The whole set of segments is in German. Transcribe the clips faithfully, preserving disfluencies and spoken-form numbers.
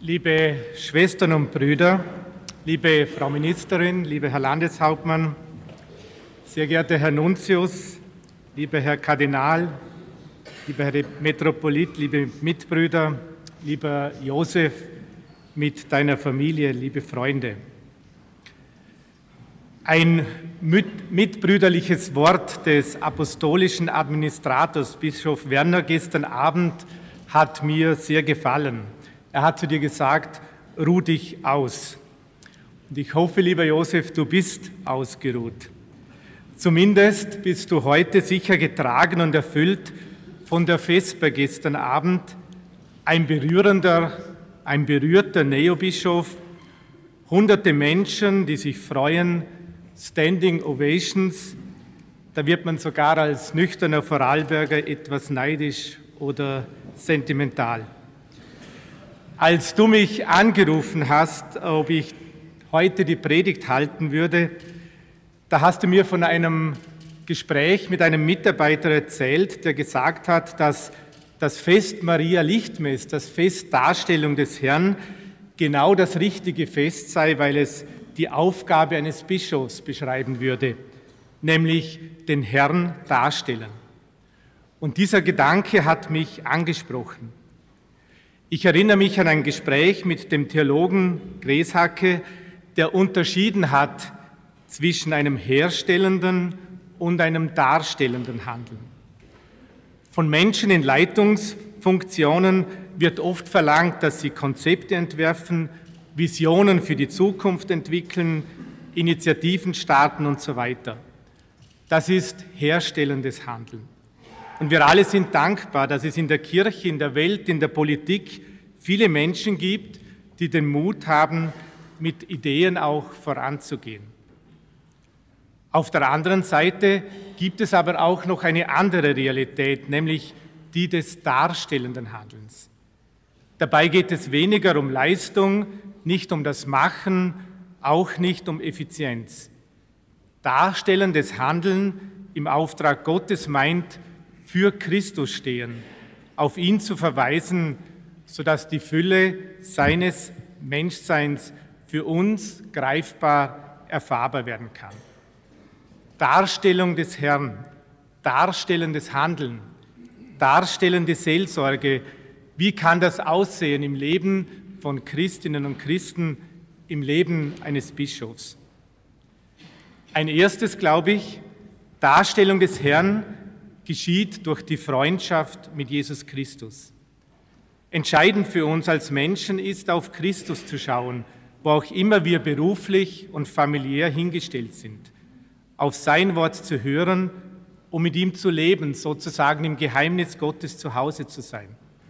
Liebe Schwestern und Brüder, liebe Frau Ministerin, lieber Herr Landeshauptmann, sehr geehrter Herr Nuntius, lieber Herr Kardinal, lieber Herr Metropolit, liebe Mitbrüder, lieber Josef mit deiner Familie, liebe Freunde. Ein mitbrüderliches Wort des apostolischen Administrators Bischof Werner gestern Abend hat mir sehr gefallen. Er hat zu dir gesagt, ruh dich aus. Und ich hoffe, lieber Josef, du bist ausgeruht. Zumindest bist du heute sicher getragen und erfüllt von der Vesper gestern Abend. Ein berührender, ein berührter Neobischof, hunderte Menschen, die sich freuen, Standing Ovations. Da wird man sogar als nüchterner Vorarlberger etwas neidisch oder sentimental. Als du mich angerufen hast, ob ich heute die Predigt halten würde, da hast du mir von einem Gespräch mit einem Mitarbeiter erzählt, der gesagt hat, dass das Fest Maria Lichtmess, das Fest Darstellung des Herrn, genau das richtige Fest sei, weil es die Aufgabe eines Bischofs beschreiben würde, nämlich den Herrn darstellen. Und dieser Gedanke hat mich angesprochen. Ich erinnere mich an ein Gespräch mit dem Theologen Greshacke, der unterschieden hat zwischen einem herstellenden und einem darstellenden Handeln. Von Menschen in Leitungsfunktionen wird oft verlangt, dass sie Konzepte entwerfen, Visionen für die Zukunft entwickeln, Initiativen starten und so weiter. Das ist herstellendes Handeln. Und wir alle sind dankbar, dass es in der Kirche, in der Welt, in der Politik viele Menschen gibt, die den Mut haben, mit Ideen auch voranzugehen. Auf der anderen Seite gibt es aber auch noch eine andere Realität, nämlich die des darstellenden Handelns. Dabei geht es weniger um Leistung, nicht um das Machen, auch nicht um Effizienz. Darstellendes Handeln im Auftrag Gottes meint, für Christus stehen, auf ihn zu verweisen, sodass die Fülle seines Menschseins für uns greifbar erfahrbar werden kann. Darstellung des Herrn, darstellendes Handeln, darstellende Seelsorge, wie kann das aussehen im Leben von Christinnen und Christen, im Leben eines Bischofs? Ein erstes, glaube ich, Darstellung des Herrn geschieht durch die Freundschaft mit Jesus Christus. Entscheidend für uns als Menschen ist, auf Christus zu schauen, wo auch immer wir beruflich und familiär hingestellt sind, auf sein Wort zu hören, um mit ihm zu leben, sozusagen im Geheimnis Gottes zu Hause zu sein.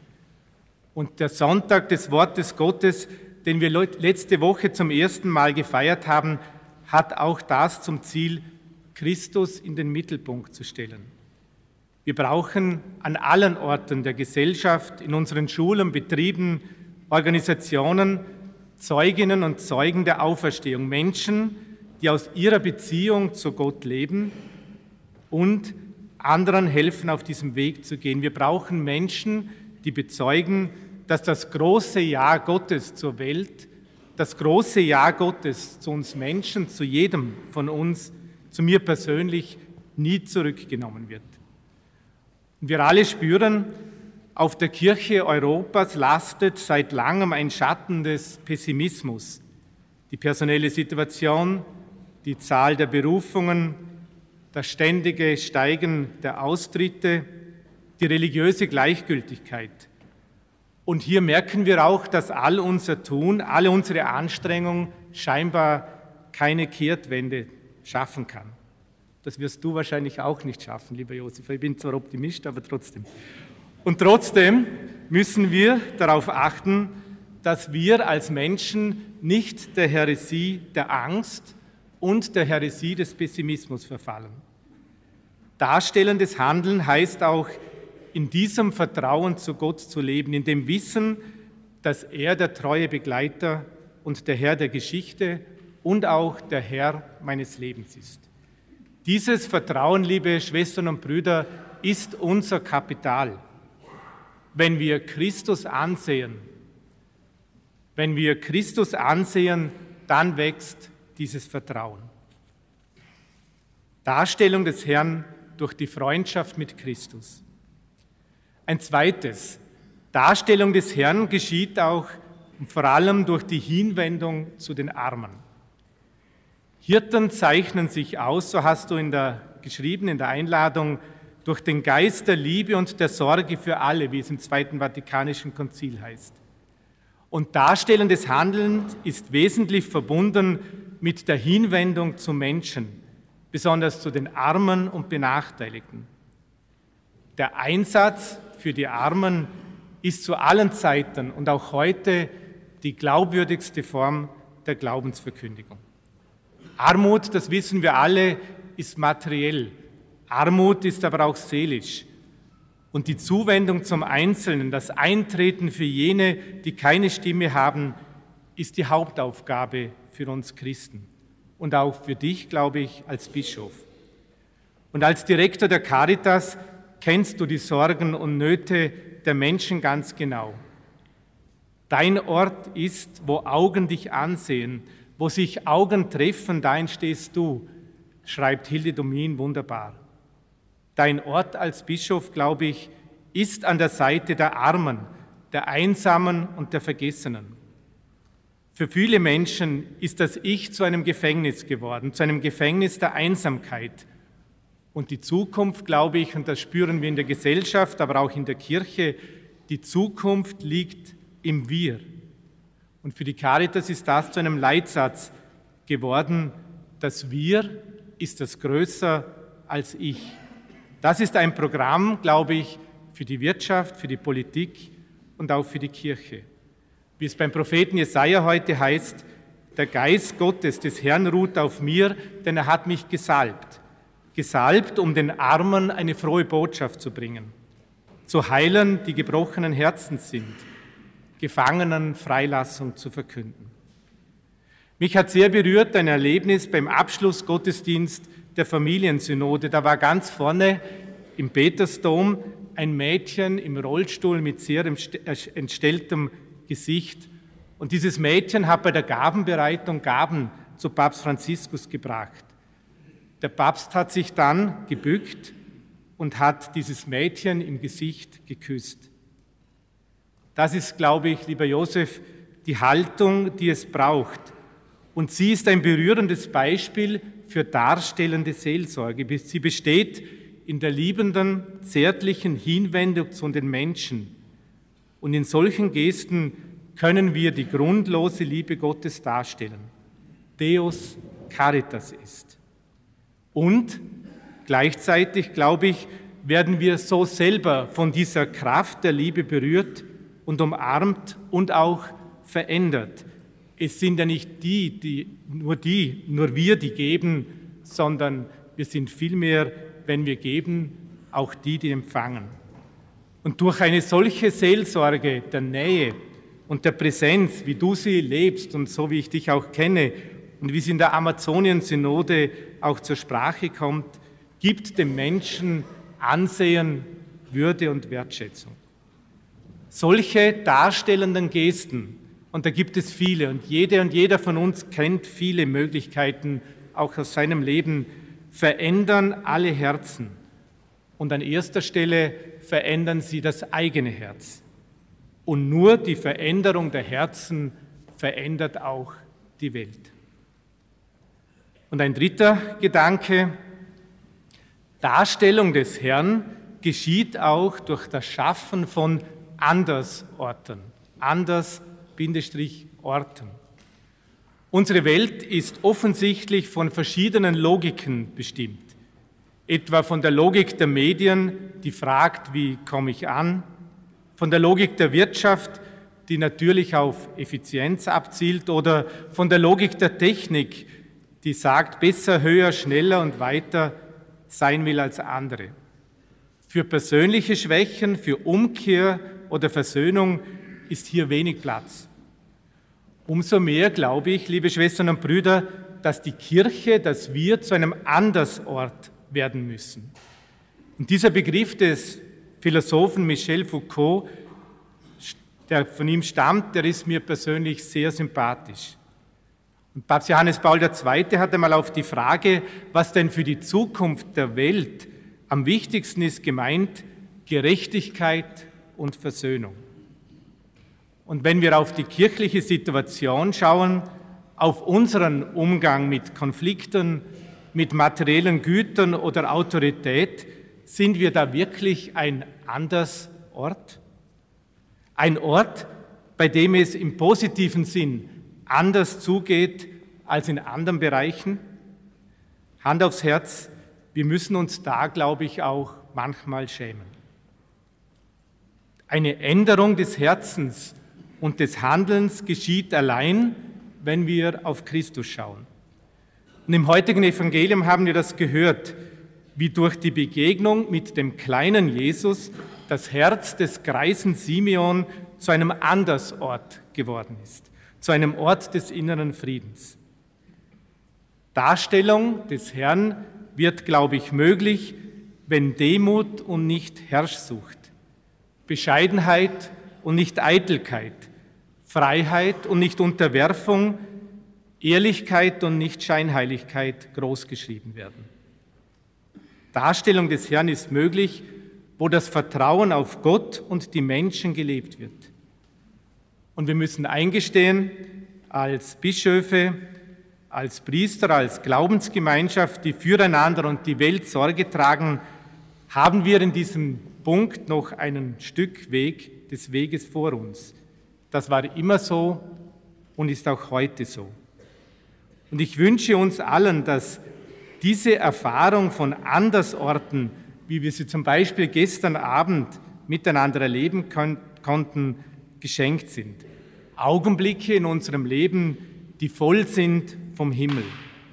Und der Sonntag des Wortes Gottes, den wir letzte Woche zum ersten Mal gefeiert haben, hat auch das zum Ziel, Christus in den Mittelpunkt zu stellen. Wir brauchen an allen Orten der Gesellschaft, in unseren Schulen, Betrieben, Organisationen, Zeuginnen und Zeugen der Auferstehung, Menschen, die aus ihrer Beziehung zu Gott leben und anderen helfen, auf diesem Weg zu gehen. Wir brauchen Menschen, die bezeugen, dass das große Ja Gottes zur Welt, das große Ja Gottes zu uns Menschen, zu jedem von uns, zu mir persönlich, nie zurückgenommen wird. Und wir alle spüren, auf der Kirche Europas lastet seit langem ein Schatten des Pessimismus. Die personelle Situation, die Zahl der Berufungen, das ständige Steigen der Austritte, die religiöse Gleichgültigkeit. Und hier merken wir auch, dass all unser Tun, alle unsere Anstrengung scheinbar keine Kehrtwende schaffen kann. Das wirst du wahrscheinlich auch nicht schaffen, lieber Josef. Ich bin zwar Optimist, aber trotzdem. Und trotzdem müssen wir darauf achten, dass wir als Menschen nicht der Häresie der Angst und der Häresie des Pessimismus verfallen. Darstellendes Handeln heißt auch, in diesem Vertrauen zu Gott zu leben, in dem Wissen, dass er der treue Begleiter und der Herr der Geschichte und auch der Herr meines Lebens ist. Dieses Vertrauen, liebe Schwestern und Brüder, ist unser Kapital. Wenn wir Christus ansehen, Wenn wir Christus ansehen, dann wächst dieses Vertrauen. Darstellung des Herrn durch die Freundschaft mit Christus. Ein zweites, Darstellung des Herrn geschieht auch und vor allem durch die Hinwendung zu den Armen. Hirten zeichnen sich aus, so hast du in der, geschrieben in der Einladung, durch den Geist der Liebe und der Sorge für alle, wie es im Zweiten Vatikanischen Konzil heißt. Und Darstellung des Handelns ist wesentlich verbunden mit der Hinwendung zu Menschen, besonders zu den Armen und Benachteiligten. Der Einsatz für die Armen ist zu allen Zeiten und auch heute die glaubwürdigste Form der Glaubensverkündigung. Armut, das wissen wir alle, ist materiell. Armut ist aber auch seelisch. Und die Zuwendung zum Einzelnen, das Eintreten für jene, die keine Stimme haben, ist die Hauptaufgabe für uns Christen. Und auch für dich, glaube ich, als Bischof. Und als Direktor der Caritas kennst du die Sorgen und Nöte der Menschen ganz genau. Dein Ort ist, wo Augen dich ansehen, wo sich Augen treffen, dahin stehst du, schreibt Hilde Domin wunderbar. Dein Ort als Bischof, glaube ich, ist an der Seite der Armen, der Einsamen und der Vergessenen. Für viele Menschen ist das Ich zu einem Gefängnis geworden, zu einem Gefängnis der Einsamkeit. Und die Zukunft, glaube ich, und das spüren wir in der Gesellschaft, aber auch in der Kirche, die Zukunft liegt im Wir. Und für die Caritas ist das zu einem Leitsatz geworden, das Wir ist das größer als ich. Das ist ein Programm, glaube ich, für die Wirtschaft, für die Politik und auch für die Kirche. Wie es beim Propheten Jesaja heute heißt, der Geist Gottes des Herrn ruht auf mir, denn er hat mich gesalbt. Gesalbt, um den Armen eine frohe Botschaft zu bringen, zu heilen, die gebrochenen Herzens sind, Gefangenen Freilassung zu verkünden. Mich hat sehr berührt ein Erlebnis beim Abschlussgottesdienst der Familiensynode. Da war ganz vorne im Petersdom ein Mädchen im Rollstuhl mit sehr entstelltem Gesicht. Und dieses Mädchen hat bei der Gabenbereitung Gaben zu Papst Franziskus gebracht. Der Papst hat sich dann gebückt und hat dieses Mädchen im Gesicht geküsst. Das ist, glaube ich, lieber Josef, die Haltung, die es braucht. Und sie ist ein berührendes Beispiel für darstellende Seelsorge. Sie besteht in der liebenden, zärtlichen Hinwendung zu den Menschen. Und in solchen Gesten können wir die grundlose Liebe Gottes darstellen. Deus Caritas ist. Und gleichzeitig, glaube ich, werden wir so selber von dieser Kraft der Liebe berührt und umarmt und auch verändert. Es sind ja nicht die, die, nur die, nur wir, die geben, sondern wir sind vielmehr, wenn wir geben, auch die, die empfangen. Und durch eine solche Seelsorge der Nähe und der Präsenz, wie du sie lebst und so wie ich dich auch kenne und wie sie in der Amazonien-Synode auch zur Sprache kommt, gibt dem Menschen Ansehen, Würde und Wertschätzung. Solche darstellenden Gesten, und da gibt es viele, und jede und jeder von uns kennt viele Möglichkeiten, auch aus seinem Leben, verändern alle Herzen. Und an erster Stelle verändern sie das eigene Herz. Und nur die Veränderung der Herzen verändert auch die Welt. Und ein dritter Gedanke, Darstellung des Herrn geschieht auch durch das Schaffen von Andersorten, Anders-Orten. Unsere Welt ist offensichtlich von verschiedenen Logiken bestimmt. Etwa von der Logik der Medien, die fragt, wie komme ich an, von der Logik der Wirtschaft, die natürlich auf Effizienz abzielt, oder von der Logik der Technik, die sagt, besser, höher, schneller und weiter sein will als andere. Für persönliche Schwächen, für Umkehr oder Versöhnung ist hier wenig Platz. Umso mehr glaube ich, liebe Schwestern und Brüder, dass die Kirche, dass wir zu einem Andersort werden müssen. Und dieser Begriff des Philosophen Michel Foucault, der von ihm stammt, der ist mir persönlich sehr sympathisch. Und Papst Johannes Paul der Zweite hat einmal auf die Frage, was denn für die Zukunft der Welt am wichtigsten ist, gemeint, Gerechtigkeit und Versöhnung. Und wenn wir auf die kirchliche Situation schauen, auf unseren Umgang mit Konflikten, mit materiellen Gütern oder Autorität, sind wir da wirklich ein anderes Ort? Ein Ort, bei dem es im positiven Sinn anders zugeht als in anderen Bereichen? Hand aufs Herz, wir müssen uns da, glaube ich, auch manchmal schämen. Eine Änderung des Herzens und des Handelns geschieht allein, wenn wir auf Christus schauen. Und im heutigen Evangelium haben wir das gehört, wie durch die Begegnung mit dem kleinen Jesus das Herz des greisen Simeon zu einem Andersort geworden ist, zu einem Ort des inneren Friedens. Darstellung des Herrn wird, glaube ich, möglich, wenn Demut und nicht Herrschsucht, Bescheidenheit und nicht Eitelkeit, Freiheit und nicht Unterwerfung, Ehrlichkeit und nicht Scheinheiligkeit großgeschrieben werden. Darstellung des Herrn ist möglich, wo das Vertrauen auf Gott und die Menschen gelebt wird. Und wir müssen eingestehen, als Bischöfe, als Priester, als Glaubensgemeinschaft, die füreinander und die Welt Sorge tragen, haben wir in diesem Punkt noch ein Stück Weg des Weges vor uns. Das war immer so und ist auch heute so. Und ich wünsche uns allen, dass diese Erfahrung von Andersorten, wie wir sie zum Beispiel gestern Abend miteinander erleben kon- konnten, geschenkt sind. Augenblicke in unserem Leben, die voll sind vom Himmel.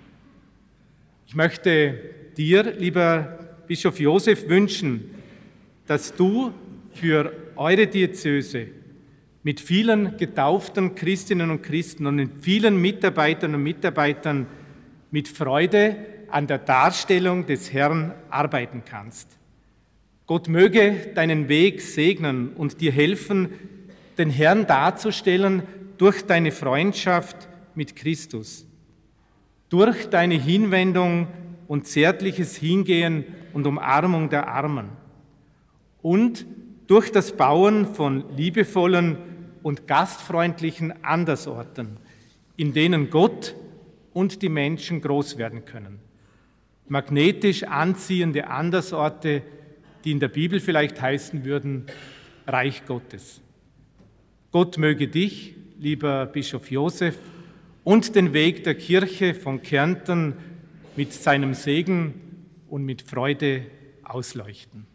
Ich möchte dir, lieber Bischof Josef, wünschen, dass du für eure Diözese mit vielen getauften Christinnen und Christen und mit vielen Mitarbeitern und Mitarbeitern mit Freude an der Darstellung des Herrn arbeiten kannst. Gott möge deinen Weg segnen und dir helfen, den Herrn darzustellen durch deine Freundschaft mit Christus, durch deine Hinwendung und zärtliches Hingehen und Umarmung der Armen und durch das Bauen von liebevollen und gastfreundlichen Andersorten, in denen Gott und die Menschen groß werden können. Magnetisch anziehende Andersorte, die in der Bibel vielleicht heißen würden, Reich Gottes. Gott möge dich, lieber Bischof Josef, und den Weg der Kirche von Kärnten mit seinem Segen und mit Freude ausleuchten.